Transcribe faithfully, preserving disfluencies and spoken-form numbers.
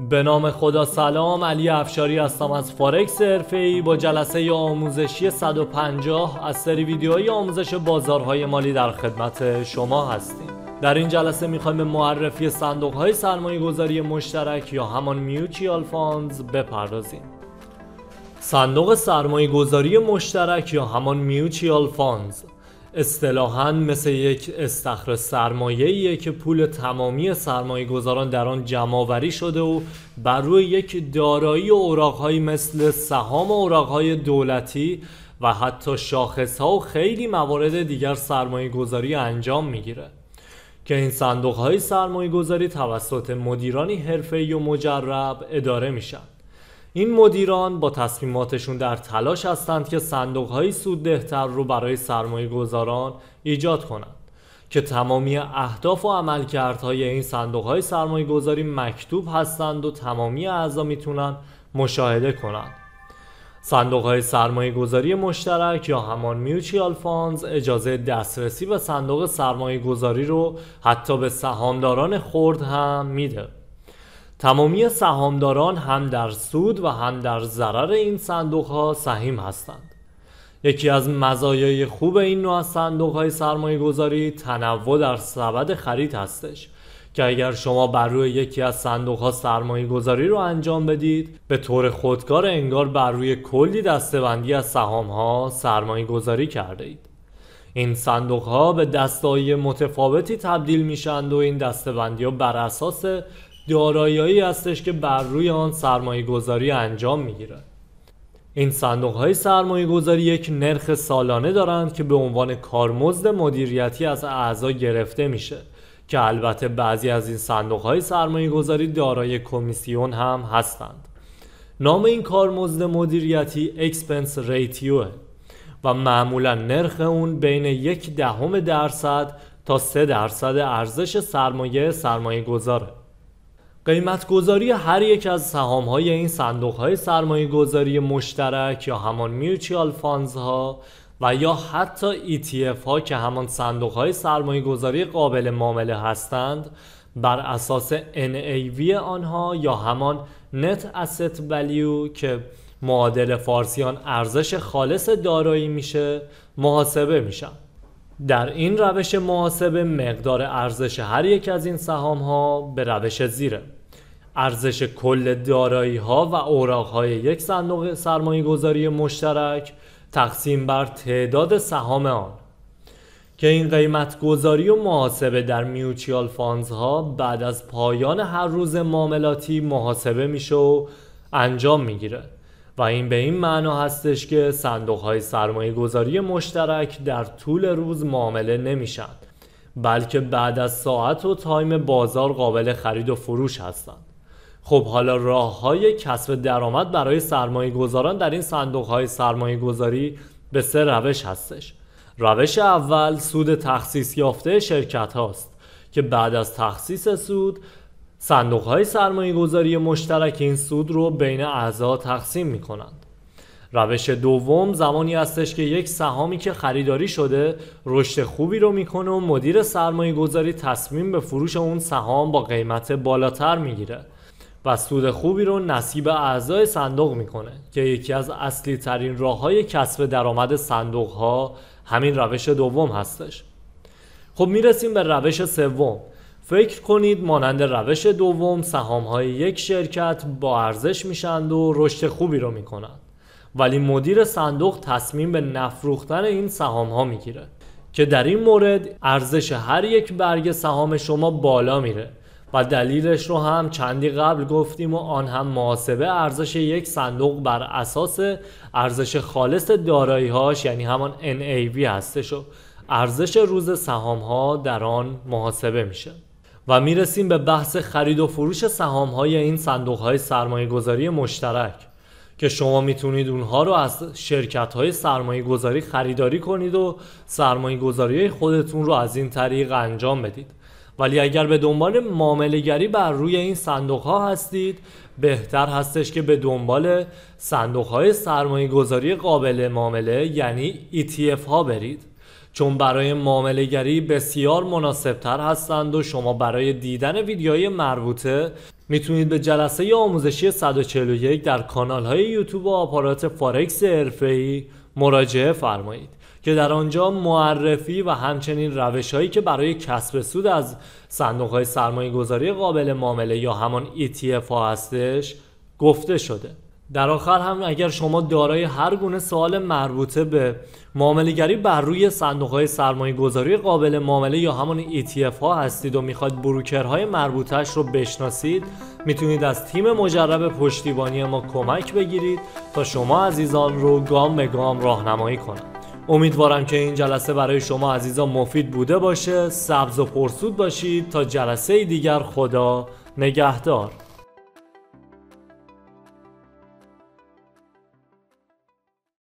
به نام خدا. سلام، علی افشاری هستم از فارکس حرفه‌ای با جلسه آموزشی صد و پنجاه از سری ویدیوهای آموزش بازارهای مالی در خدمت شما هستیم. در این جلسه میخوایم به معرفی صندوق‌های سرمایه‌گذاری مشترک یا همان میوچوال فاندز بپردازیم. صندوق سرمایه‌گذاری مشترک یا همان میوچوال فاندز اصطلاحاً مثل یک استخر سرمایه‌ایه که پول تمامی سرمایه‌گذاران در آن جمع‌آوری شده و بر روی یک دارایی و اوراق‌هایی مثل سهام و اوراق‌های دولتی و حتی شاخص‌ها و خیلی موارد دیگر سرمایه‌گذاری انجام می‌گیره که این صندوق‌های سرمایه‌گذاری توسط مدیرانی حرفه‌ای و مجرب اداره میشن. این مدیران با تصمیماتشون در تلاش هستند که صندوق‌های سوددهتر رو برای سرمایه‌گذاران ایجاد کنند که تمامی اهداف و عملکردهای این صندوق‌های سرمایه‌گذاری مکتوب هستند و تمامی اعضا میتونن مشاهده کنند. صندوق‌های سرمایه‌گذاری مشترک یا همان میوچوال فاندز اجازه دسترسی به صندوق سرمایه‌گذاری رو حتی به سهامداران خرد هم میده. تمامی سهامداران هم در سود و هم در ضرر این صندوق‌ها سهیم هستند. یکی از مزایای خوب این نوع از صندوق‌های سرمایه‌گذاری تنوع در سبد خرید هستش که اگر شما بر روی یکی از صندوق‌ها سرمایه‌گذاری رو انجام بدید، به طور خودکار انگار بر روی کلی دسته‌بندی از سهام‌ها سرمایه‌گذاری کرده اید. این صندوق‌ها به دسته‌های متفاوتی تبدیل میشند و این دسته‌بندی‌ها بر اساس دارایی‌هایی هستش که بر روی آن سرمایه‌گذاری انجام میگیره. این صندوق‌های سرمایه‌گذاری یک نرخ سالانه دارند که به عنوان کارمزد مدیریتی از اعضا گرفته میشه که البته بعضی از این صندوق‌های سرمایه‌گذاری دارای کمیسیون هم هستند. نام این کارمزد مدیریتی اکسپنس ریتیو و معمولا نرخ اون بین یک دهم درصد تا سه درصد ارزش سرمایه سرمایه‌گذاره. قیمت گذاری هر یک از سهام‌های این صندوق‌های سرمایه‌گذاری مشترک یا همان میوچوال فاندز ها و یا حتی ای تی اف ها که همان صندوق‌های سرمایه‌گذاری قابل معامله هستند بر اساس ان ای وی آنها یا همان نت asset value که معادل فارسی آن ارزش خالص دارایی میشه محاسبه میشن. در این روش محاسبه مقدار ارزش هر یک از این سهام ها به روش زیره: ارزش کل دارایی ها و اوراق های یک صندوق سرمایه گذاری مشترک تقسیم بر تعداد سهام آن، که این قیمت گذاری و محاسبه در میوچوال فاندز ها بعد از پایان هر روز معاملاتی محاسبه میشه و انجام میگیره و این به این معنا هستش که صندوق‌های سرمایه‌گذاری مشترک در طول روز معامله نمیشن، بلکه بعد از ساعت و تایم بازار قابل خرید و فروش هستند. خب حالا راه‌های کسب درآمد برای سرمایه‌گذاران در این صندوق‌های سرمایه‌گذاری به سه روش هستش. روش اول سود تخصیص یافته شرکت هاست که بعد از تخصیص سود صندوق‌های سرمایه‌گذاری مشترک این سود رو بین اعضا تقسیم می‌کنند. روش دوم زمانی هستش که یک سهامی که خریداری شده رشد خوبی رو میکنه و مدیر سرمایه‌گذاری تصمیم به فروش اون سهام با قیمت بالاتر میگیره و سود خوبی رو نصیب اعضای صندوق میکنه که یکی از اصلی ترین راه‌های کسب درآمد صندوق‌ها همین روش دوم هستش. خب میرسیم به روش سوم. فکر کنید مانند روش دوم سهام‌های یک شرکت با ارزش میشند و رشد خوبی رو میکنند، ولی مدیر صندوق تصمیم به نفروختن این سهام‌ها میگیره که در این مورد ارزش هر یک برگ سهام شما بالا میره و دلیلش رو هم چندی قبل گفتیم و آن هم محاسبه ارزش یک صندوق بر اساس ارزش خالص دارایی‌هاش یعنی همان ان ای وی هستش و ارزش روز سهام‌ها در آن محاسبه میشه. و میرسیم به بحث خرید و فروش سهام‌های این صندوق‌های سرمایه‌گذاری مشترک که شما میتونید اونها رو از شرکت‌های سرمایه‌گذاری خریداری کنید و سرمایه‌گذاری خودتون رو از این طریق انجام بدید. ولی اگر به دنبال معامله‌گری بر روی این صندوق‌ها هستید، بهتر هستش که به دنبال صندوق‌های سرمایه‌گذاری قابل معامله یعنی ای تی اف ها برید، چون برای معامله‌گری بسیار مناسب‌تر هستند و شما برای دیدن ویدیوهای مربوطه میتونید به جلسه آموزشی صد و چهل و یک در کانال‌های یوتیوب و آپارات فارکس حرفه‌ای مراجعه فرمایید که در آنجا معرفی و همچنین روش‌هایی که برای کسب سود از صندوق‌های سرمایه‌گذاری قابل معامله یا همان ای تی اف ها هستش گفته شده. در آخر هم اگر شما دارای هر گونه سوال مربوطه به معامله‌گری بر روی صندوق‌های سرمایه‌گذاری قابل معامله یا همان ای تی اف ها هستید و میخواید بروکرهای مربوطه‌اش رو بشناسید، میتونید از تیم مجرب پشتیبانی ما کمک بگیرید تا شما عزیزان رو گام به گام راهنمایی کنند. امیدوارم که این جلسه برای شما عزیزان مفید بوده باشه. سبز و پرسود باشید تا جلسه دیگر. خدا نگهدار.